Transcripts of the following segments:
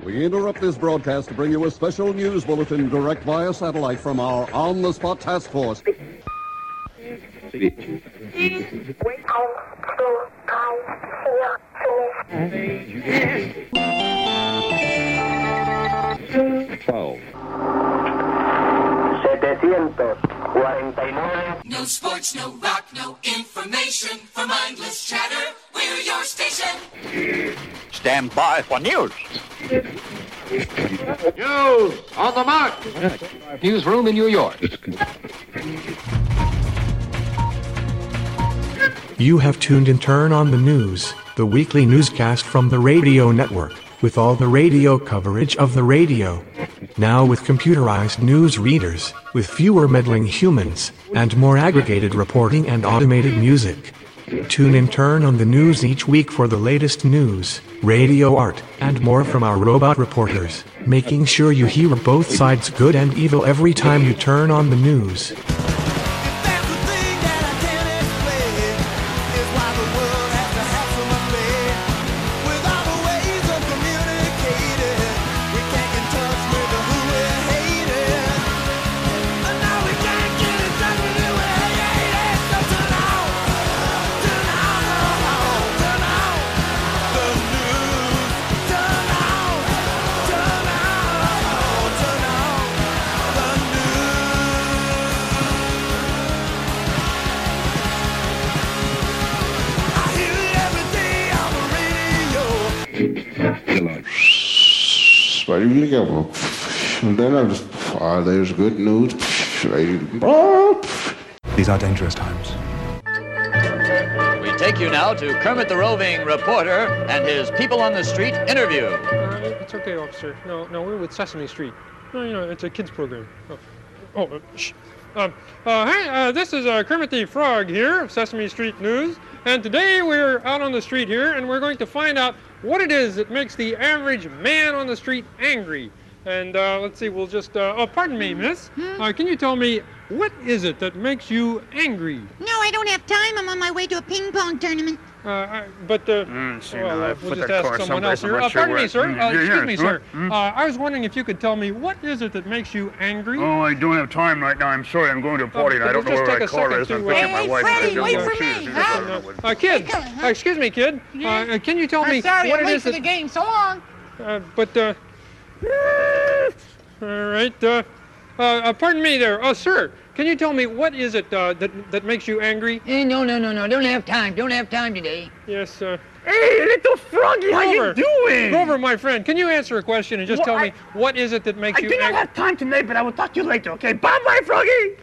We interrupt this broadcast to bring you a special news bulletin direct via satellite from our on-the-spot task force. No sports, no rock, no information. For mindless chatter, we're your station. Stand by for news. News on the mark. Newsroom in New York. You have tuned in Turn on the News, the weekly newscast from the radio network, with all the radio coverage of the radio. Now with computerized news readers, with fewer meddling humans, and more aggregated reporting and automated music. Tune in Turn on the News each week for the latest news, radio art, and more from our robot reporters, making sure you hear both sides good and evil every time you turn on the news. And then I just, there's good news. These are dangerous times. We take you now to Kermit the Roving Reporter and his People on the Street interview. It's okay, officer. No, we're with Sesame Street. No, it's a kids program. Shh. Hi, this is Kermit the Frog here of Sesame Street News. And today we're out on the street here and we're going to find out what it is that makes the average man on the street angry. And let's see, we'll just, pardon me, miss. Can you tell me, what is it that makes you angry? No, I don't have time. I'm on my way to a ping pong tournament. We'll just ask someone else here. Pardon me, sir. Excuse me, sir. I was wondering if you could tell me, what is it that makes you angry? Oh, I don't have time right now. I'm sorry. I'm going to a party, and I don't know where my car is. I'm picking up my wife. Freddie, wait for me. Kid. Excuse me, kid. Can you tell me what it is that... the game. So long. All right. Pardon me there. Sir, can you tell me what is it that makes you angry? No. Don't have time. Don't have time today. Yes, Hey, little Froggy, how you doing? Grover, my friend, can you answer a question and just tell me what is it that makes you angry? I do not have time today, but I will talk to you later, okay? Bye-bye, Froggy!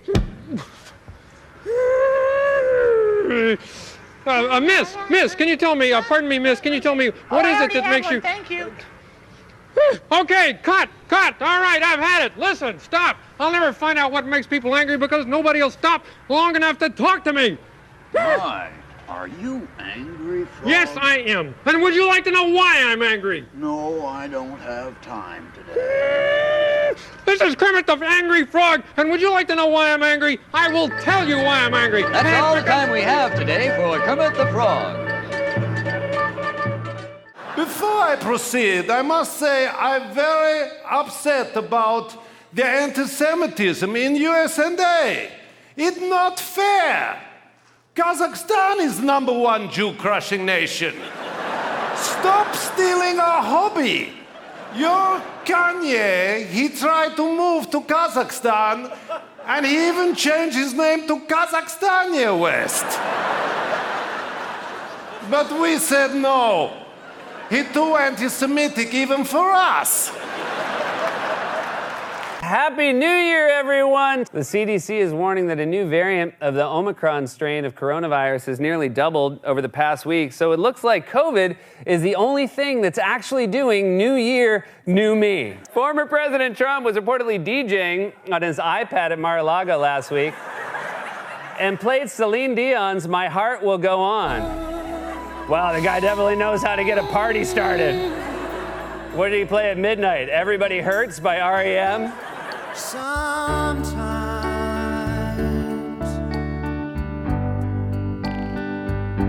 Miss, can you tell me, pardon me, miss, can you tell me what is it that makes you... Thank you. Okay, cut. All right, I've had it. Listen, stop. I'll never find out what makes people angry because nobody will stop long enough to talk to me. Why? Are you angry, Frog? Yes, I am. And would you like to know why I'm angry? No, I don't have time today. This is Kermit the Angry Frog, and would you like to know why I'm angry? I will tell you why I'm angry. That's all the time we have today for Kermit the Frog. Before I proceed, I must say I'm very upset about the anti-Semitism in USA. It's not fair. Kazakhstan is #1 Jew-crushing nation. Stop stealing our hobby. Your Kanye, he tried to move to Kazakhstan, and he even changed his name to Kazakhstania West. But we said no. He's too anti-Semitic even for us. Happy New Year, everyone! The CDC is warning that a new variant of the Omicron strain of coronavirus has nearly doubled over the past week, so it looks like COVID is the only thing that's actually doing New Year, New Me. Former President Trump was reportedly DJing on his iPad at Mar-a-Lago last week and played Celine Dion's My Heart Will Go On. Wow, the guy definitely knows how to get a party started. What did he play at midnight? Everybody Hurts by R.E.M.?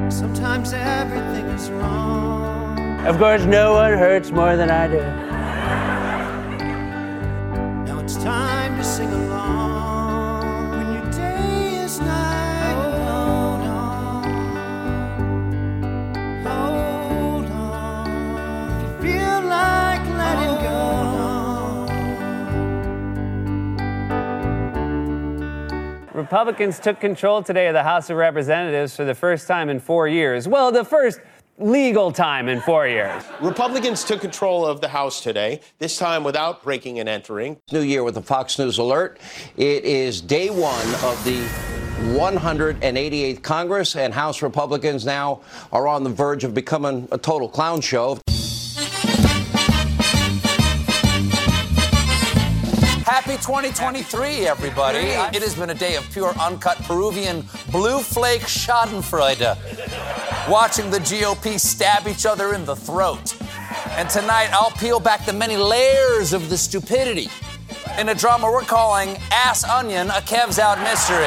Sometimes everything is wrong. Of course, no one hurts more than I do. sing along when your day is night. Hold on, if you feel like letting go. Republicans took control today of the House of Representatives for the first time in 4 years. Well, the first legal time in 4 years. Republicans took control of the House today, this time without breaking and entering. New Year with a Fox News alert. It is day one of the 188th Congress, and House Republicans now are on the verge of becoming a total clown show. Happy 2023, everybody. It has been a day of pure, uncut Peruvian blue flake schadenfreude. Watching the GOP stab each other in the throat. And tonight, I'll peel back the many layers of the stupidity in a drama we're calling Ass Onion, a Kev's Out mystery.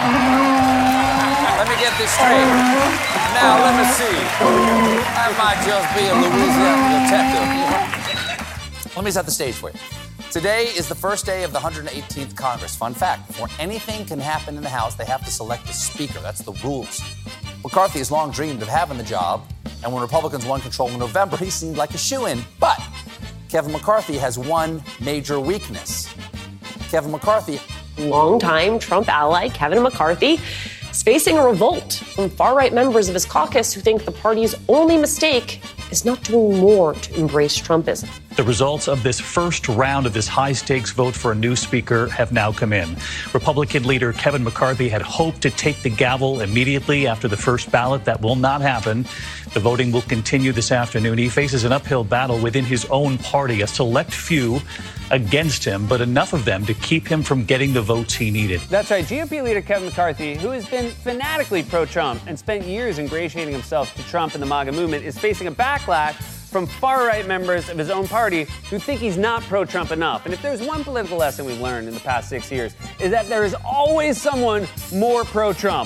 Let me get this straight. Now, let me see. I might just be a Louisiana detective. Let me set the stage for you. Today is the first day of the 118th Congress. Fun fact, before anything can happen in the House, they have to select a speaker. That's the rules. McCarthy has long dreamed of having the job, and when Republicans won control in November, he seemed like a shoo-in. But Kevin McCarthy has one major weakness. Kevin McCarthy, longtime Trump ally Kevin McCarthy, is facing a revolt from far-right members of his caucus who think the party's only mistake is not doing more to embrace Trumpism. The results of this first round of this high-stakes vote for a new speaker have now come in. Republican leader Kevin McCarthy had hoped to take the gavel immediately after the first ballot. That will not happen. The voting will continue this afternoon. He faces an uphill battle within his own party, a select few against him, but enough of them to keep him from getting the votes he needed. That's right. GOP leader Kevin McCarthy, who has been fanatically pro-Trump and spent years ingratiating himself to Trump and the MAGA movement, is facing a backlash from far-right members of his own party who think he's not pro-Trump enough. And if there's one political lesson we've learned in the past 6 years, is that there is always someone more pro-Trump.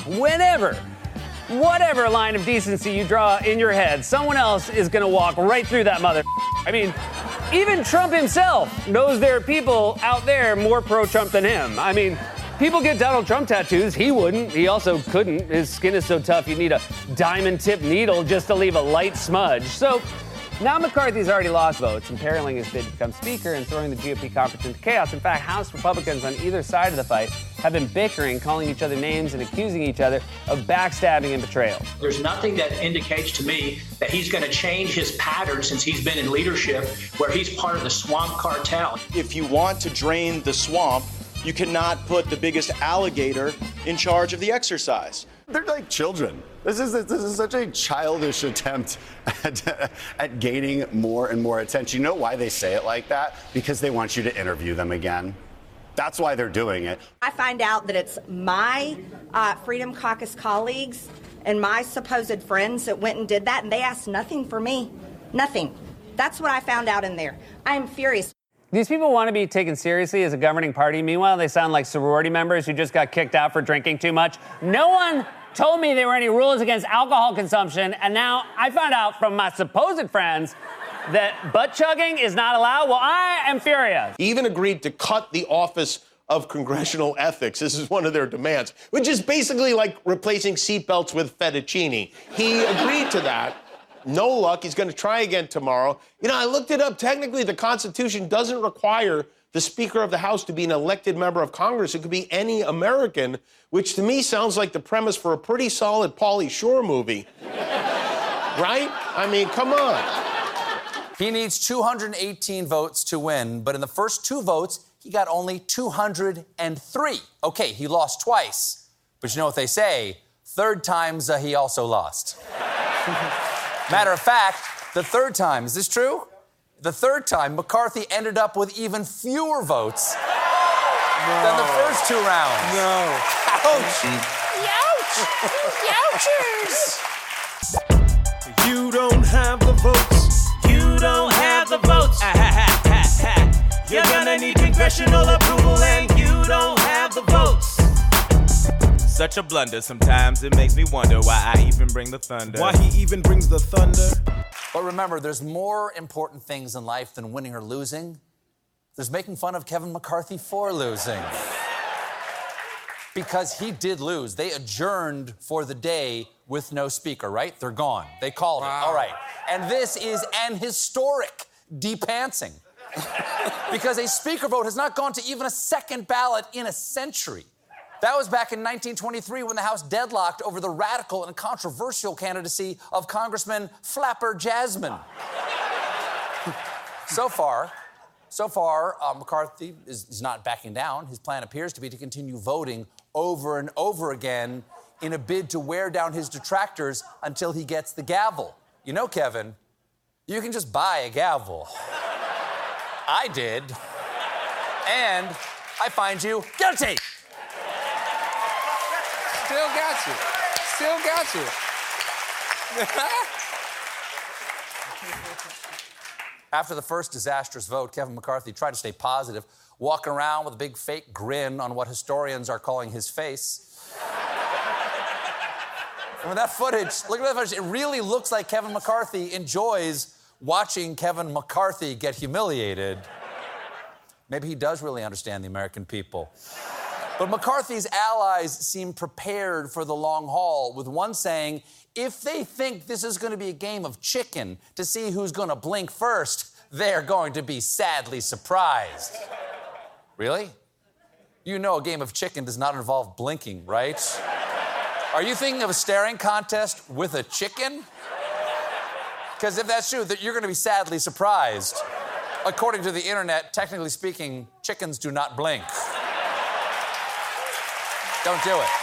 Whatever line of decency you draw in your head, someone else is gonna walk right through that mother. I mean, even Trump himself knows there are people out there more pro-Trump than him. I mean, people get Donald Trump tattoos. He wouldn't. He also couldn't. His skin is so tough you need a diamond-tipped needle just to leave a light smudge. So now McCarthy's already lost votes, imperiling his bid to become speaker and throwing the GOP conference into chaos. In fact, House Republicans on either side of the fight have been bickering, calling each other names, and accusing each other of backstabbing and betrayal. There's nothing that indicates to me that he's going to change his pattern since he's been in leadership, where he's part of the swamp cartel. If you want to drain the swamp, you cannot put the biggest alligator in charge of the exercise. They're like children. This is such a childish attempt at gaining more and more attention. You know why they say it like that? Because they want you to interview them again. That's why they're doing it. I find out that it's my Freedom Caucus colleagues and my supposed friends that went and did that, and they asked nothing for me. Nothing. That's what I found out in there. I'm furious. These people want to be taken seriously as a governing party. Meanwhile, they sound like sorority members who just got kicked out for drinking too much. No one told me there were any rules against alcohol consumption, and now I found out from my supposed friends that butt chugging is not allowed. Well, I am furious. He even agreed to cut the Office of Congressional Ethics. This is one of their demands, which is basically like replacing seatbelts with fettuccine. He agreed to that. No luck. He's going to try again tomorrow. You know, I looked it up. Technically, the Constitution doesn't require the Speaker of the House to be an elected member of Congress. It could be any American, which to me sounds like the premise for a pretty solid Pauly Shore movie. Right? I mean, come on. He needs 218 votes to win, but in the first two votes, he got only 203. Okay, he lost twice, but you know what they say, third time's he also lost. Matter of fact, the third time, is this true? The third time, McCarthy ended up with even fewer votes than the first two rounds. No. Ouch. Youchers! You don't have the votes. You don't have the votes. You're gonna need congressional approval, and you don't have the votes. Such a blunder. Sometimes it makes me wonder why I even bring the thunder. Why he even brings the thunder? But remember, there's more important things in life than winning or losing. There's making fun of Kevin McCarthy for losing. Because he did lose. They adjourned for the day with no speaker, right? They're gone. They called it. All right. And this is an historic depantsing. Because a speaker vote has not gone to even a second ballot in a century. That was back in 1923 when the House deadlocked over the radical and controversial candidacy of Congressman Flapper Jasmine. So far, McCarthy is not backing down. His plan appears to be to continue voting over and over again in a bid to wear down his detractors until he gets the gavel. You know, Kevin, you can just buy a gavel. I did. And I find you guilty. Still got you. Still got you. After the first disastrous vote, Kevin McCarthy tried to stay positive, walking around with a big fake grin on what historians are calling his face. And with that footage, look at that footage. It really looks like Kevin McCarthy enjoys watching Kevin McCarthy get humiliated. Maybe he does really understand the American people. But McCarthy's allies seem prepared for the long haul, with one saying, if they think this is going to be a game of chicken to see who's going to blink first, they're going to be sadly surprised. Really? You know a game of chicken does not involve blinking, right? Are you thinking of a staring contest with a chicken? Because if that's true, that you're going to be sadly surprised. According to the internet, technically speaking, chickens do not blink. Don't do it.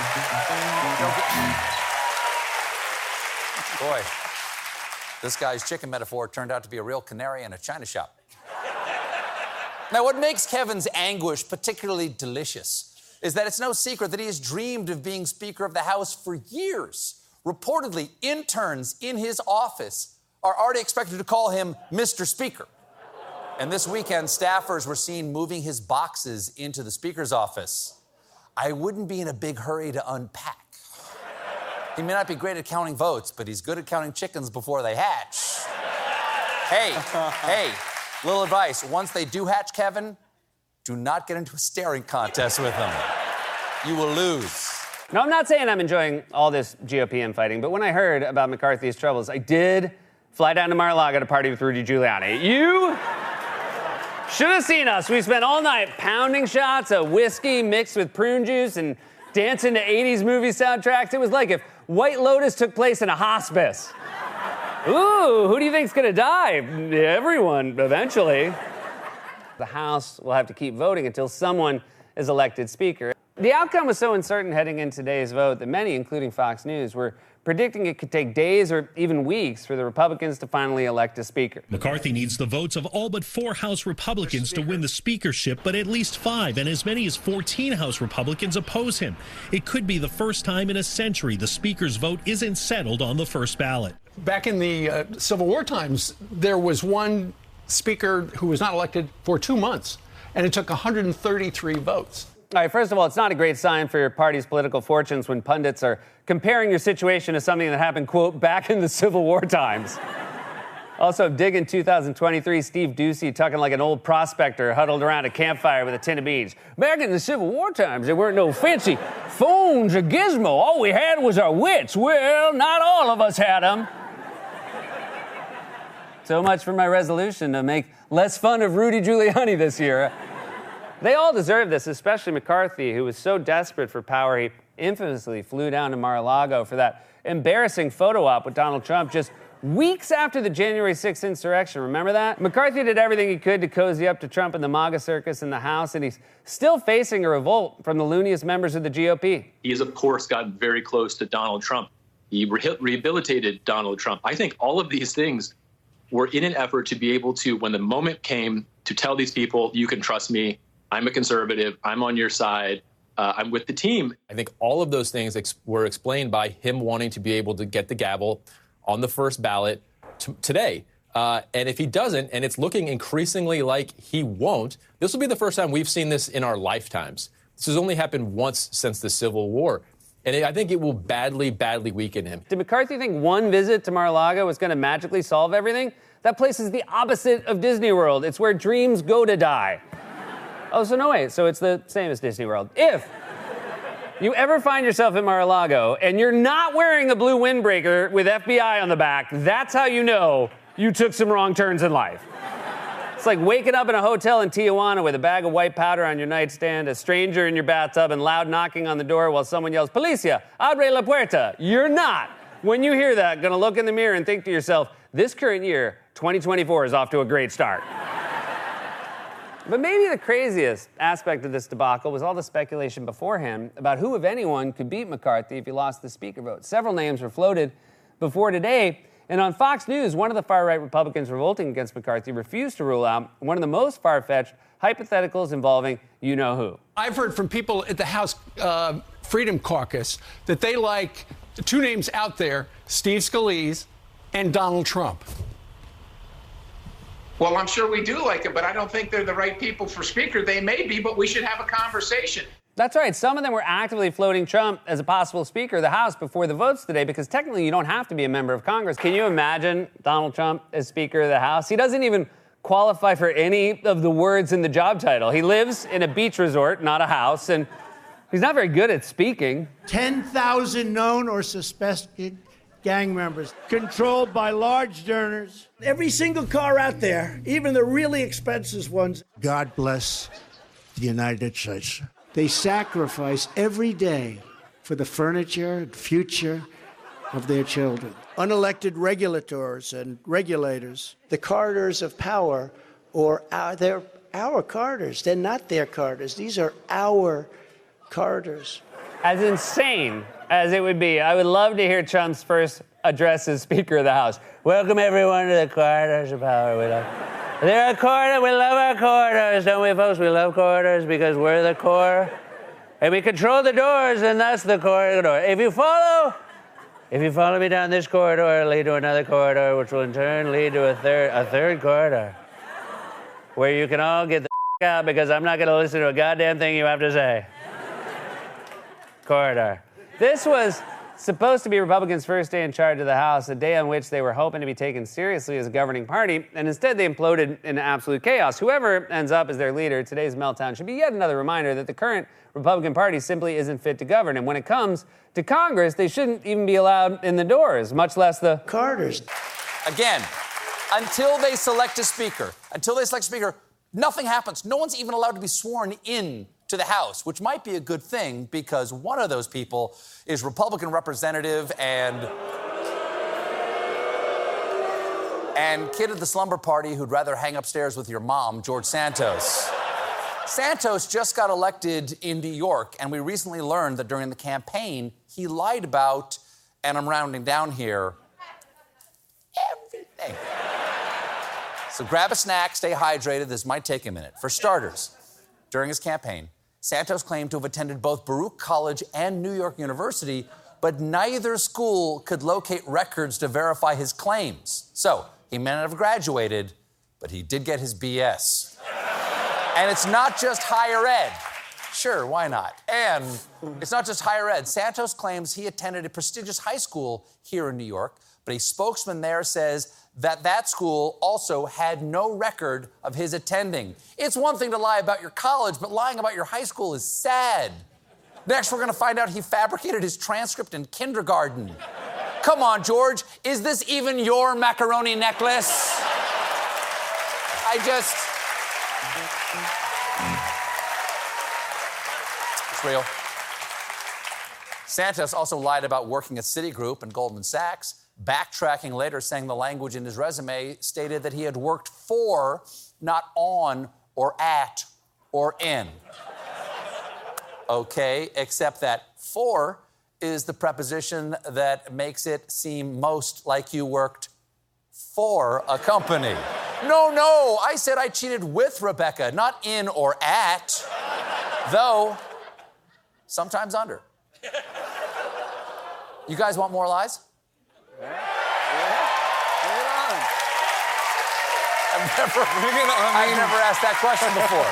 Boy, this guy's chicken metaphor turned out to be a real canary in a china shop. Now, what makes Kevin's anguish particularly delicious is that it's no secret that he has dreamed of being Speaker of the House for years. Reportedly, interns in his office are already expected to call him Mr. Speaker. And this weekend, staffers were seen moving his boxes into the Speaker's office. I wouldn't be in a big hurry to unpack. He may not be great at counting votes, but he's good at counting chickens before they hatch. Hey, little advice. Once they do hatch, Kevin, do not get into a staring contest with them. You will lose. No, I'm not saying I'm enjoying all this GOP infighting, but when I heard about McCarthy's troubles, I did fly down to Mar-a-Lago to party with Rudy Giuliani. You should have seen us. We spent all night pounding shots of whiskey mixed with prune juice and dancing to 80s movie soundtracks. It was like if White Lotus took place in a hospice. Ooh, who do you think's gonna die? Everyone, eventually. The House will have to keep voting until someone is elected Speaker. The outcome was so uncertain heading into today's vote that many, including Fox News, were predicting it could take days or even weeks for the Republicans to finally elect a Speaker. McCarthy needs the votes of all but 4 House Republicans to win the speakership, but at least 5 and as many as 14 House Republicans oppose him. It could be the first time in a century the Speaker's vote isn't settled on the first ballot. Back in the Civil War times, there was one Speaker who was not elected for 2 months, and it took 133 votes. All right, first of all, it's not a great sign for your party's political fortunes when pundits are comparing your situation to something that happened, quote, back in the Civil War times. Also, dig in 2023, Steve Doocy talking like an old prospector huddled around a campfire with a tin of beans. Back in the Civil War times, there weren't no fancy phones or gizmo. All we had was our wits. Well, not all of us had them. So much for my resolution to make less fun of Rudy Giuliani this year. They all deserve this, especially McCarthy, who was so desperate for power, he infamously flew down to Mar-a-Lago for that embarrassing photo op with Donald Trump just weeks after the January 6th insurrection. Remember that? McCarthy did everything he could to cozy up to Trump and the MAGA circus in the House, and he's still facing a revolt from the looniest members of the GOP. He has, of course, gotten very close to Donald Trump. He rehabilitated Donald Trump. I think all of these things were in an effort to be able to, when the moment came, to tell these people, you can trust me. I'm a conservative. I'm on your side. I'm with the team. I think all of those things were explained by him wanting to be able to get the gavel on the first ballot today. And if he doesn't, and it's looking increasingly like he won't, this will be the first time we've seen this in our lifetimes. This has only happened once since the Civil War. And I think it will badly, badly weaken him. Did McCarthy think one visit to Mar-a-Lago was going to magically solve everything? That place is the opposite of Disney World. It's where dreams go to die. Oh, so no way. So it's the same as Disney World. If you ever find yourself in Mar-a-Lago and you're not wearing a blue windbreaker with FBI on the back, that's how you know you took some wrong turns in life. It's like waking up in a hotel in Tijuana with a bag of white powder on your nightstand, a stranger in your bathtub, and loud knocking on the door while someone yells, "Policia, abre la puerta." You're not, when you hear that, gonna look in the mirror and think to yourself, this current year, 2024, is off to a great start. But maybe the craziest aspect of this debacle was all the speculation beforehand about who, if anyone, could beat McCarthy if he lost the Speaker vote. Several names were floated before today, and on Fox News, one of the far-right Republicans revolting against McCarthy refused to rule out one of the most far-fetched hypotheticals involving you-know-who. I've heard from people at the House Freedom Caucus that they like the two names out there, Steve Scalise and Donald Trump. Well, I'm sure we do like it, but I don't think they're the right people for Speaker. They may be, but we should have a conversation. That's right. Some of them were actively floating Trump as a possible Speaker of the House before the votes today, because technically you don't have to be a member of Congress. Can you imagine Donald Trump as Speaker of the House? He doesn't even qualify for any of the words in the job title. He lives in a beach resort, not a house, and he's not very good at speaking. 10,000 known or suspected gang members controlled by large donors. Every single car out there, even the really expensive ones. God bless the United States. They sacrifice every day for the furniture and future of their children. Unelected regulators and regulators. The corridors of power, they're our corridors. They're not their corridors. These are our corridors. As insane as it would be, I would love to hear Trump's first address as Speaker of the House. Welcome, everyone, to the corridors of power. They're a corridor. We love our corridors, don't we, folks? We love corridors because we're the core. And we control the doors, and that's the corridor. If you follow me down this corridor, it'll lead to another corridor, which will in turn lead to a third corridor, where you can all get the out because I'm not going to listen to a goddamn thing you have to say. Corridor. This was supposed to be Republicans' first day in charge of the House, a day on which they were hoping to be taken seriously as a governing party, and instead they imploded into absolute chaos. Whoever ends up as their leader, today's meltdown should be yet another reminder that the current Republican Party simply isn't fit to govern, and when it comes to Congress, they shouldn't even be allowed in the doors, much less the Carters. Again, until they select a speaker, nothing happens. No one's even allowed to be sworn in to the House, which might be a good thing because one of those people is Republican representative and kid at the slumber party who'd rather hang upstairs with your mom, George Santos. Santos just got elected in New York, and we recently learned that during the campaign, he lied about, and I'm rounding down here, everything. So grab a snack, stay hydrated. This might take a minute. For starters, during his campaign, Santos claimed to have attended both Baruch College and New York University, but neither school could locate records to verify his claims. So he may not have graduated, but he did get his BS. And it's not just higher ed. Sure, why not? And it's not just higher ed. Santos claims he attended a prestigious high school here in New York, but a spokesman there says that school also had no record of his attending. It's one thing to lie about your college, but lying about your high school is sad. Next, we're gonna find out he fabricated his transcript in kindergarten. Come on, George, is this even your macaroni necklace? It's real. Santos also lied about working at Citigroup and Goldman Sachs, backtracking later, saying the language in his resume stated that he had worked for, not on, or at, or in. Okay, except that for is the preposition that makes it seem most like you worked for a company. No, I said I cheated with Rebecca, not in or at, though sometimes under. You guys want more lies? I've never asked that question before.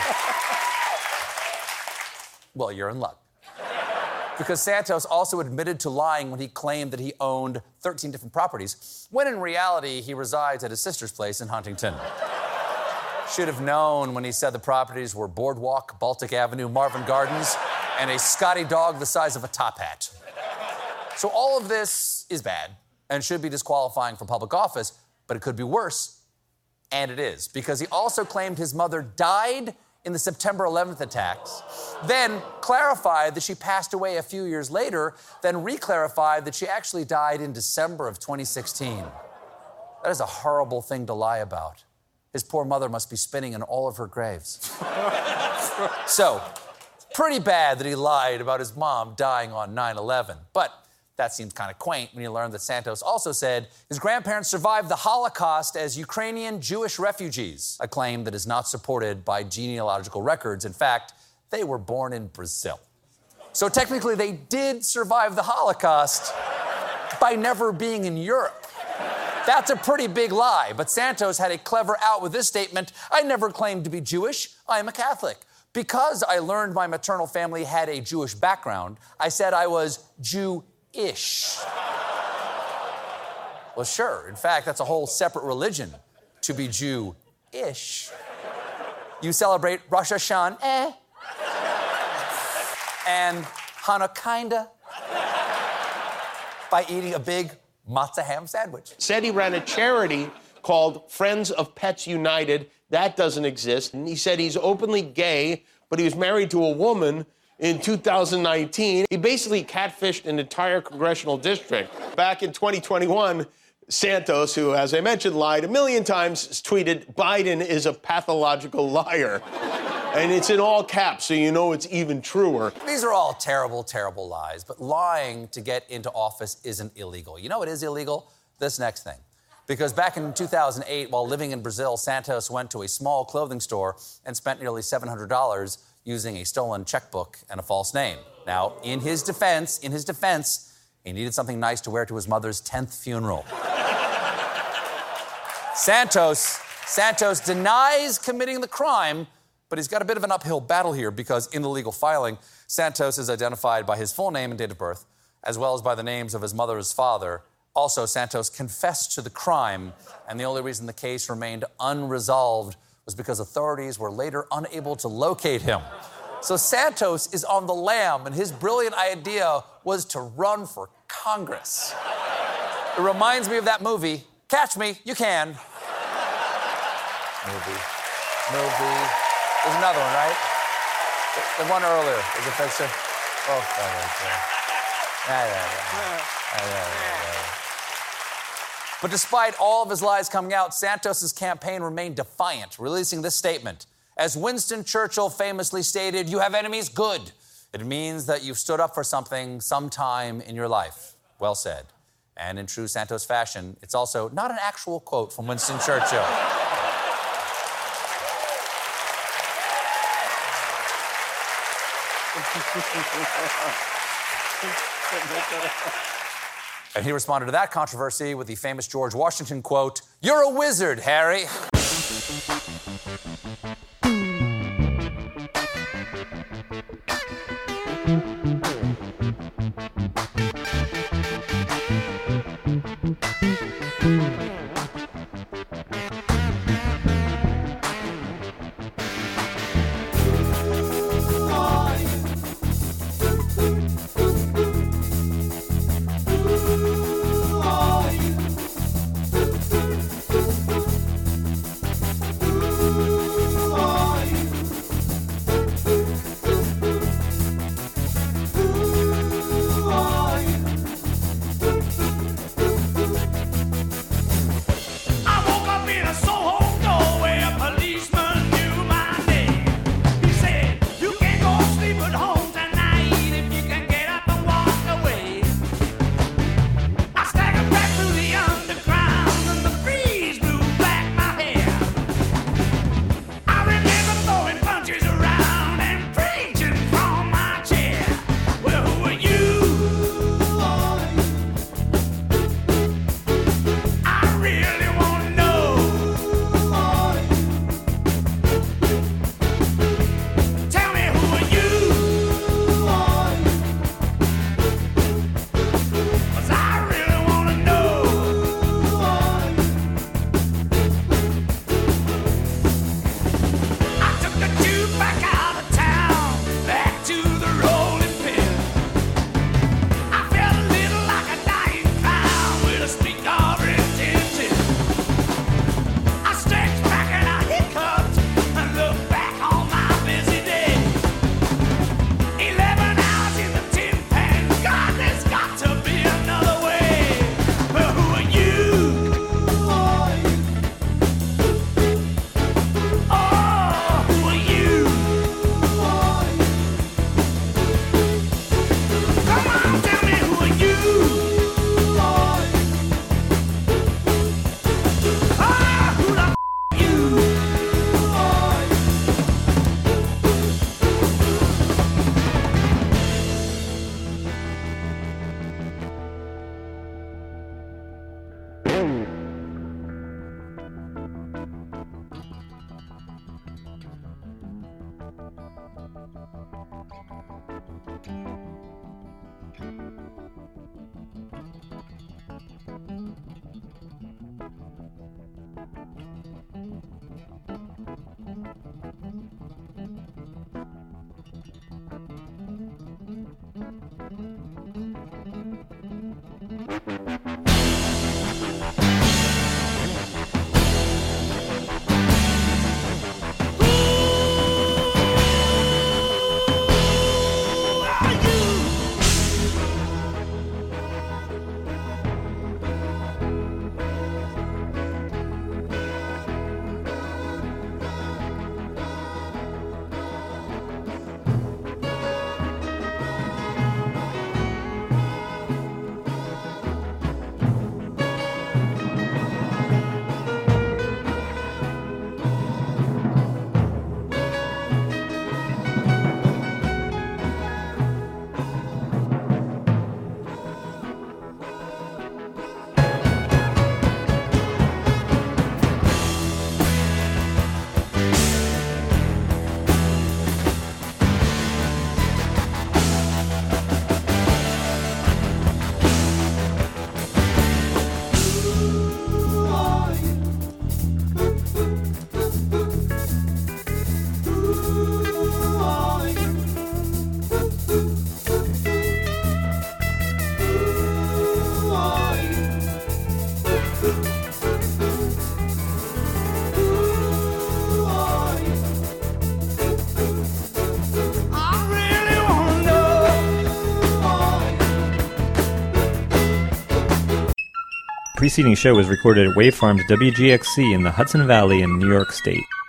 Well, you're in luck. Because Santos also admitted to lying when he claimed that he owned 13 different properties, when in reality he resides at his sister's place in Huntington. should have known when he said the properties were Boardwalk, Baltic Avenue, Marvin Gardens, and a Scotty dog the size of a top hat. So all of this is bad and should be disqualifying for public office, but it could be worse, and it is, because he also claimed his mother died in the September 11th attacks, then clarified that she passed away a few years later, then re-clarified that she actually died in December of 2016. That is a horrible thing to lie about. His poor mother must be spinning in all of her graves. So, pretty bad that he lied about his mom dying on 9/11. But that seems kind of quaint when you learn that Santos also said his grandparents survived the Holocaust as Ukrainian Jewish refugees, a claim that is not supported by genealogical records. In fact, they were born in Brazil. So technically, they did survive the Holocaust by never being in Europe. That's a pretty big lie, but Santos had a clever out with this statement: I never claimed to be Jewish, I am a Catholic. Because I learned my maternal family had a Jewish background, I said I was Jew-ish. Well, sure. In fact, that's a whole separate religion, to be Jew-ish. You celebrate Rosh Hashanah, and Hanukkah by eating a big matzah ham sandwich. Said he ran a charity called Friends of Pets United. That doesn't exist. And he said he's openly gay, but he was married to a woman in 2019. He basically catfished an entire congressional district. Back in 2021, Santos, who, as I mentioned, lied a million times, tweeted, Biden is a pathological liar. And it's in all caps, so you know it's even truer. These are all terrible, terrible lies, but lying to get into office isn't illegal. You know what is illegal? This next thing. Because back in 2008, while living in Brazil, Santos went to a small clothing store and spent nearly $700 using a stolen checkbook and a false name. Now, in his defense, he needed something nice to wear to his mother's 10th funeral. Santos denies committing the crime, but he's got a bit of an uphill battle here because in the legal filing, Santos is identified by his full name and date of birth, as well as by the names of his mother's father. Also, Santos confessed to the crime, and the only reason the case remained unresolved was because authorities were later unable to locate him. So Santos is on the lam, and his brilliant idea was to run for Congress. It reminds me of that movie, Catch Me, You Can. Movie. There's another one, right? The one earlier. Is it picture? Oh, But despite all of his lies coming out, Santos' campaign remained defiant, releasing this statement. As Winston Churchill famously stated, you have enemies, good. It means that you've stood up for something sometime in your life. Well said. And in true Santos fashion, it's also not an actual quote from Winston Churchill. And he responded to that controversy with the famous George Washington quote, "You're a wizard, Harry." preceding show was recorded at Wave Farms WGXC in the Hudson Valley in New York State.